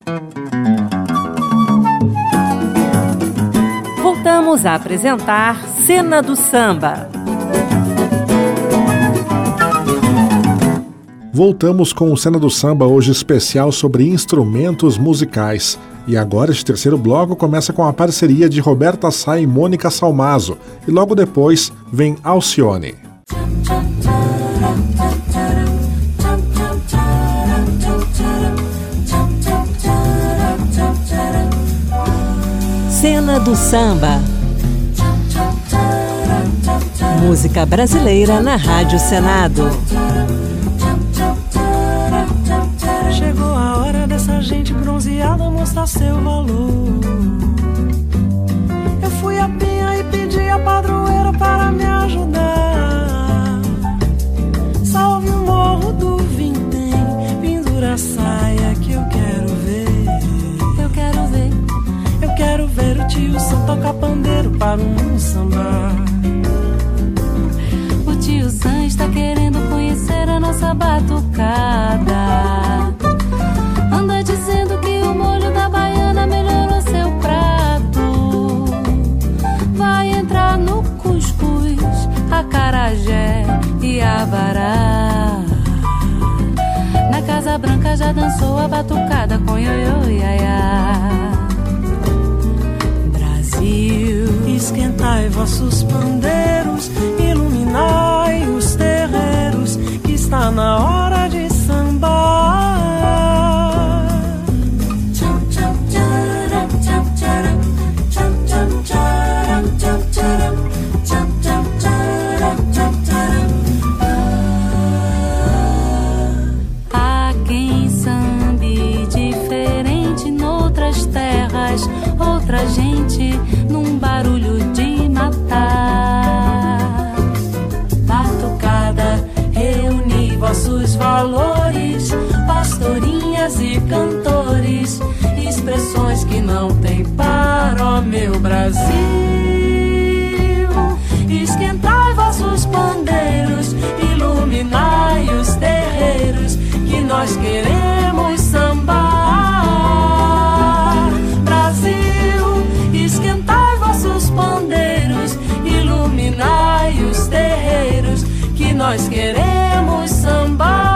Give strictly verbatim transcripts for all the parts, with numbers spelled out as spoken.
Voltamos a apresentar Cena do Samba. Voltamos com o Cena do Samba, hoje especial sobre instrumentos musicais. E agora este terceiro bloco começa com a parceria de Roberta Sá e Mônica Salmazo. E logo depois vem Alcione. Cena do Samba. Música brasileira na Rádio Senado. Chegou a hora dessa gente bronzeada mostrar seu valor. Eu fui a Penha e pedi a padroeira para me ajudar. Salve o morro do Vintém, pendura a saia que eu quero ver. Eu quero ver. Eu quero ver o tio Sam tocar pandeiro para um samba. O tio Sam está querendo conhecer a nossa batucada. Anda dizendo que o molho da baiana melhorou seu prato. Vai entrar no cuscuz, acarajé e abará. Na Casa Branca já dançou a batucada com ioiô e iaiá. Esquentai vossos pandeiros, iluminai os terreiros, que está na hora de sambar. Há quem sambe diferente noutras terras, outra gente num barulho de matar. Batucada, reuni vossos valores, pastorinhas e cantores, expressões que não tem par, ó meu Brasil. Esquentai vossos pandeiros, iluminai os terreiros, que nós queremos sambar. Brasil, esquentai vossos pandeiros, iluminai os terreiros, que nós queremos sambar.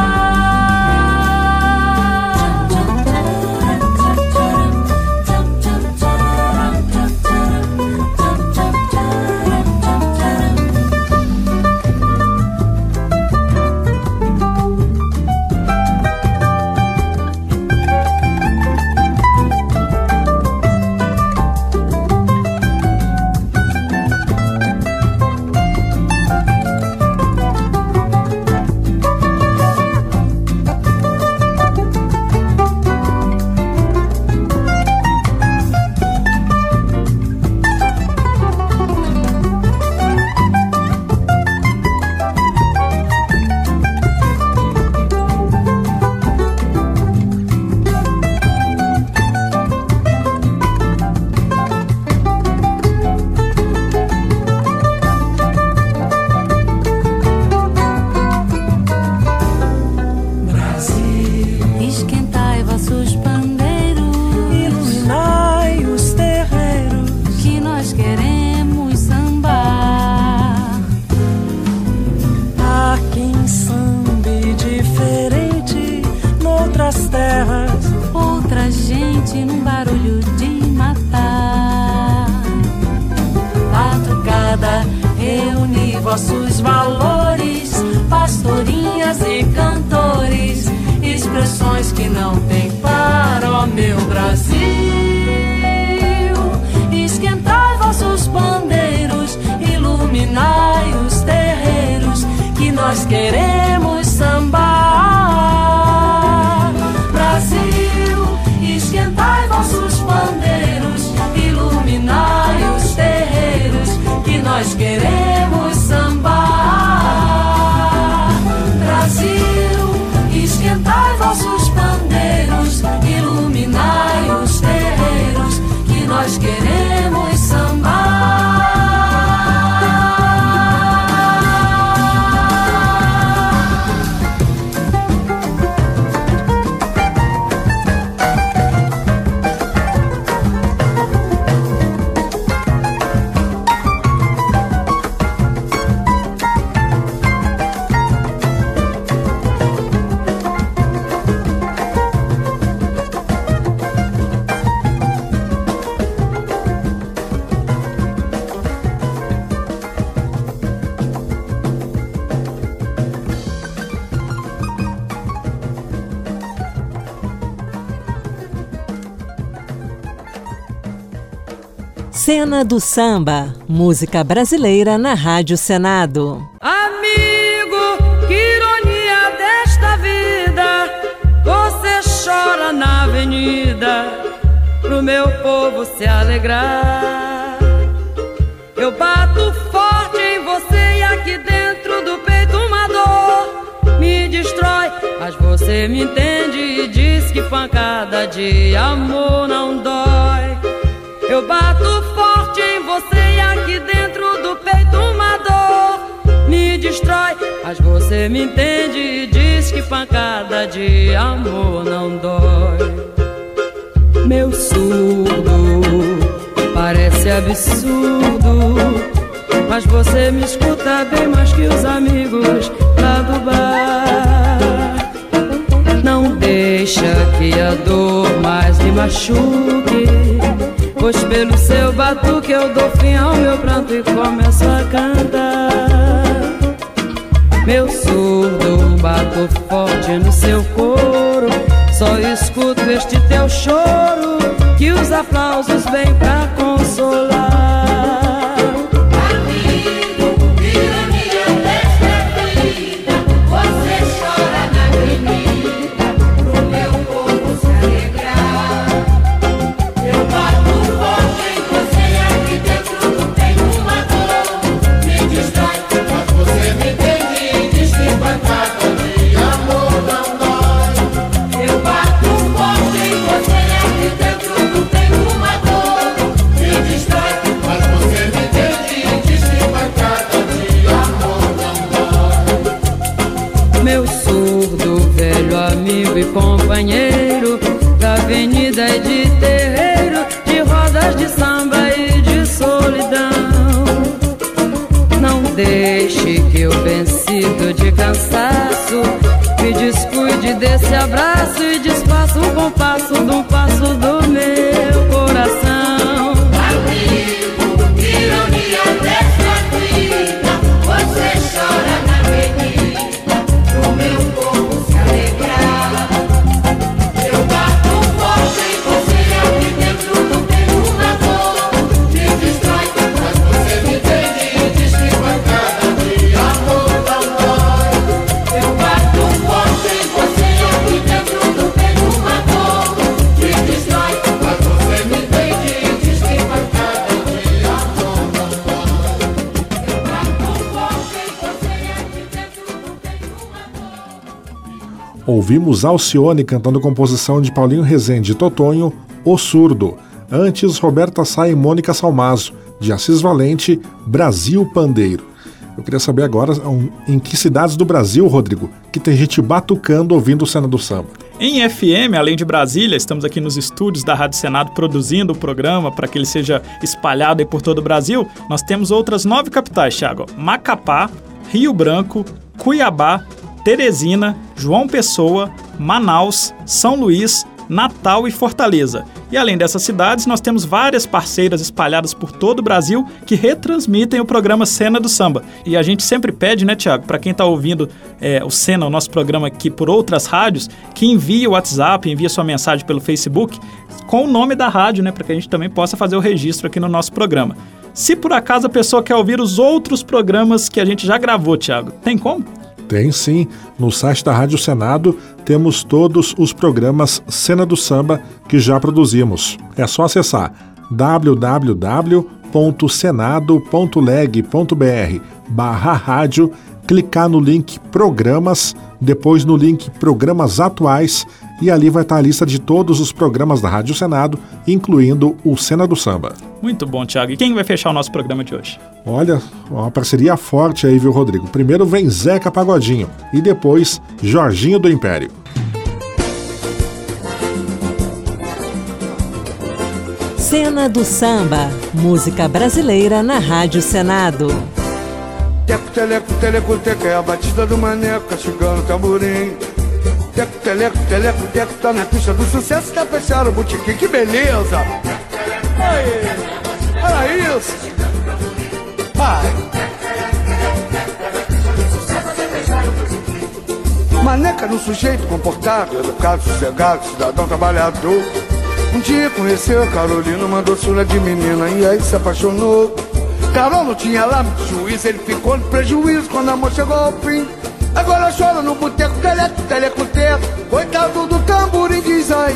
Vossos valores, pastorinhas e cantores, expressões que não tem par, ó meu Brasil. Esquentai vossos pandeiros, iluminai os terreiros, que nós queremos sambar. Brasil, esquentai vossos pandeiros, iluminai os terreiros, que nós queremos sambar. Brasil, esquentai vossos pandeiros, iluminai os terreiros, que nós queremos sambar. Cena do Samba, música brasileira na Rádio Senado. Amigo, que ironia desta vida, você chora na avenida pro meu povo se alegrar. Eu bato forte em você e aqui dentro do peito uma dor me destrói, mas você me entende e diz que pancada de amor não dói. Eu bato forte em você e aqui dentro do peito uma dor me destrói, mas você me entende e diz que pancada de amor não dói. Meu surdo parece absurdo, mas você me escuta bem mais que os amigos lá do bar. Não deixa que a dor mais me machuque, pois pelo seu batuque eu dou fim ao meu pranto e começo a cantar. Meu surdo, bato forte no seu coro, só escuto este teu choro, que os aplausos vêm pra consolar. Amigo e companheiro da avenida e de terreiro, de rodas de samba e de solidão. Não deixe que eu, vencido de cansaço, me descuide desse abraço e desfaça o compasso de um passo do meu coração. Amigo, que ironia desta vida, você chora na avenida pro meu povo se alegrar. Ouvimos Alcione cantando composição de Paulinho Rezende e Totonho, O Surdo. Antes, Roberta Sá e Mônica Salmazo, de Assis Valente, Brasil Pandeiro. Eu queria saber agora em que cidades do Brasil, Rodrigo, que tem gente batucando ouvindo o Cena do Samba. Em F M, além de Brasília, estamos aqui nos estúdios da Rádio Senado produzindo o programa para que ele seja espalhado aí por todo o Brasil. Nós temos outras nove capitais, Thiago. Macapá, Rio Branco, Cuiabá, Teresina, João Pessoa, Manaus, São Luís, Natal e Fortaleza. E além dessas cidades, nós temos várias parceiras espalhadas por todo o Brasil que retransmitem o programa Cena do Samba. E a gente sempre pede, né, Thiago, para quem está ouvindo é, o Cena, o nosso programa aqui por outras rádios, que envie o WhatsApp, envie sua mensagem pelo Facebook com o nome da rádio, né, para que a gente também possa fazer o registro aqui no nosso programa. Se por acaso a pessoa quer ouvir os outros programas que a gente já gravou, Thiago, tem como? Tem sim. No site da Rádio Senado temos todos os programas Cena do Samba que já produzimos. É só acessar w w w ponto senado ponto leg ponto b r barra rádio, clicar no link Programas, depois no link Programas Atuais e ali vai estar a lista de todos os programas da Rádio Senado, incluindo o Cena do Samba. Muito bom, Thiago. E quem vai fechar o nosso programa de hoje? Olha, uma parceria forte aí, viu, Rodrigo? Primeiro vem Zeca Pagodinho e depois Jorginho do Império. Cena do Samba, música brasileira na Rádio Senado. Teco, teleco, teleco, teco, é a batida do maneco, castigando o tamborim. Teco, teleco, teleco, teco, tá na pista do sucesso, tá fechando o botequim, que beleza! Aí, olha isso! Vai! Maneca no sujeito comportado, educado, sossegado, cidadão trabalhador. Um dia conheceu a Carolina, uma doçura de menina, e aí se apaixonou. Carol não tinha lá muito juízo, ele ficou no prejuízo quando o amor chegou ao fim. Agora chora no boteco, teleco, teleco, teco. Coitado do tamborim, diz aí.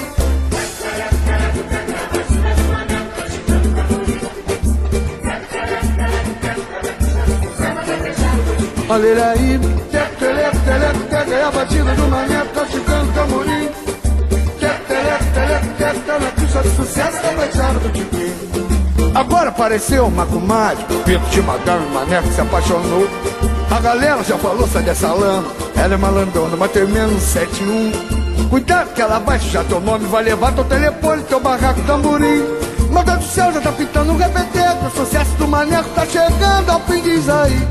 Olha ele aí, teco, teleco, teleco, teco. É a batida do maneco, tá chegando o tamborim. Teco, teleco, teleco, teco. Tá na pista de sucesso, tá baixando do tipinho. Agora apareceu uma comadre, Pinto de madame, maneco se apaixonou. A galera já falou, sai dessa lama. Ela é malandona, mas termina no sete um. Cuidado que ela baixa já teu nome, vai levar teu telefone, teu barraco, tamborim. Meu Deus do céu, já tá pintando um repeteco. O sucesso do maneco tá chegando ao fim, diz aí.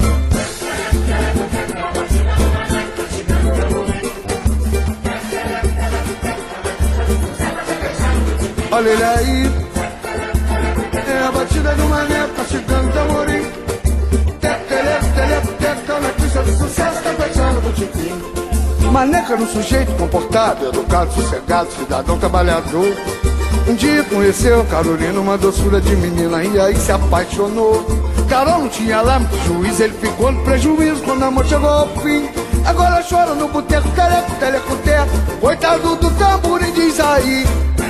Olha ele aí, é a batida do maneco, tá chegando o tamborim. Teco, teleco, teleco, teco, tá na pista do sucesso, tá fechando o tipinho. Maneco era um sujeito comportado, educado, sossegado, cidadão trabalhador. Um dia conheceu Carolina, uma doçura de menina, e aí se apaixonou. Carol não tinha lá muito juízo, ele ficou no prejuízo quando o amor chegou ao fim. Agora chora no boteco, teleco, teleco, teco. Coitado do tamborim, diz aí.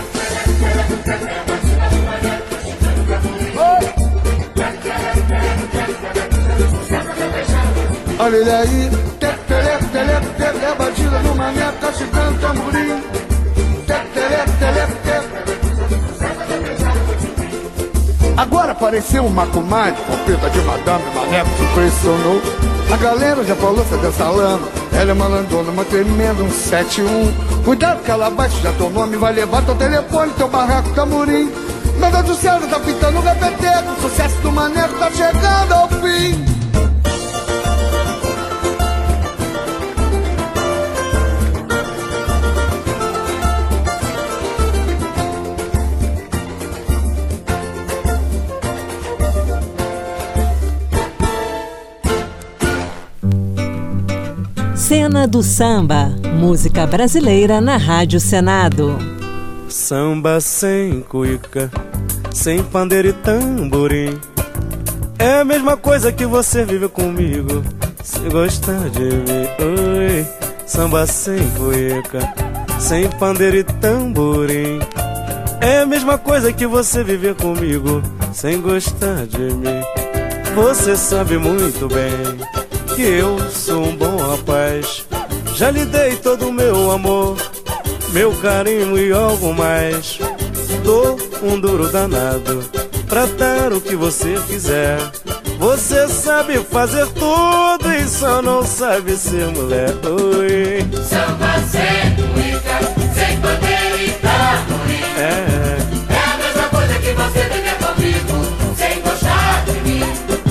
Olha ele aí, teco, teleco, teleco, teco. É a batida do maneco, tá chegando o tamborim. Teco, teleco, teleco, teco. Agora apareceu uma comadre, competa de madame, maneco se impressionou. A galera já falou, sai dessa lama. Ela é malandona, mas tremendo um sete um. Cuidado que ela baixa já teu nome, vai levar teu telefone, teu barraco, tamborim. Meu Deus do céu, já tá pintando um repeteco. O sucesso do maneco tá chegando ao fim. Cena do Samba, música brasileira na Rádio Senado. Samba sem cuíca, sem pandeiro e tamborim. É a mesma coisa que você vive comigo, se gostar de mim. Oi, samba sem cuíca, sem pandeiro e tamborim. É a mesma coisa que você viver comigo, sem gostar de mim. Você sabe muito bem que eu sou um bom rapaz. Já lhe dei todo o meu amor, meu carinho e algo mais. Dou um duro danado pra dar o que você quiser. Você sabe fazer tudo e só não sabe ser mulher. Oi. Samba sem cuíca, sem pandeiro e tamborim. É. É a mesma coisa que você viver comigo, sem gostar de mim.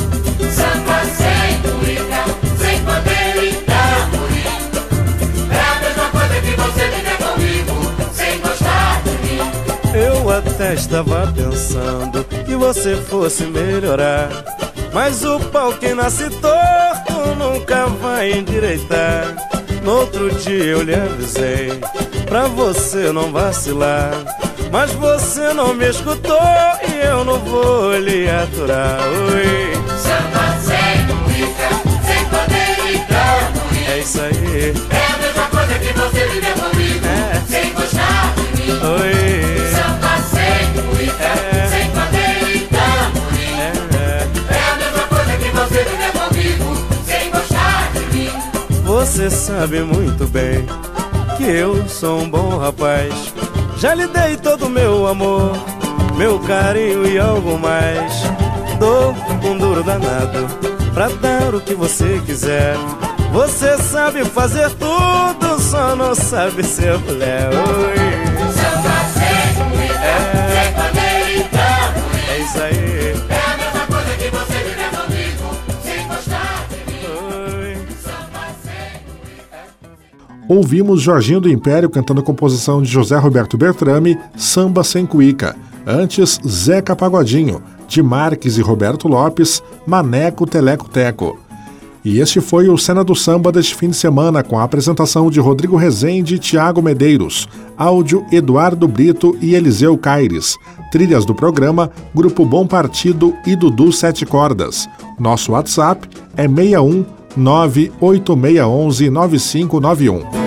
Samba sem cuíca, sem pandeiro e tamborim. É a mesma coisa que você viver comigo, sem gostar de mim. Eu até estava pensando que você fosse melhorar, mas o pau que nasce torto nunca vai endireitar. No outro dia eu lhe avisei pra você não vacilar, mas você não me escutou e eu não vou lhe aturar. Oi. Samba sem cuíca, sem pandeiro e tamborim. É isso aí. É a mesma coisa que você viver comigo, É. sem gostar de mim. Oi. Samba sem cuíca, É. sem pandeiro e tamborim. É. É a mesma coisa que você viver comigo, sem gostar de mim. Você sabe muito bem que eu sou um bom rapaz. Já lhe dei todo o meu amor, meu carinho e algo mais. Dou um duro danado pra dar o que você quiser. Você sabe fazer tudo, só não sabe ser mulher. Oi. Samba sem cuíca, É. sem pandeiro e tamborim. É isso aí. É a mesma coisa que você viver comigo, sem gostar de mim. Oi. Samba sem cuíca. Ouvimos Jorginho do Império cantando a composição de José Roberto Bertrame, Samba Sem Cuíca. Antes, Zeca Pagodinho, de Marques e Roberto Lopes, Maneco Teleco Teco. E este foi o Cena do Samba deste fim de semana, com a apresentação de Rodrigo Rezende e Tiago Medeiros, áudio Eduardo Brito e Eliseu Caires, trilhas do programa Grupo Bom Partido e Dudu Sete Cordas. Nosso WhatsApp é seis um nove oito seis um um nove cinco nove um.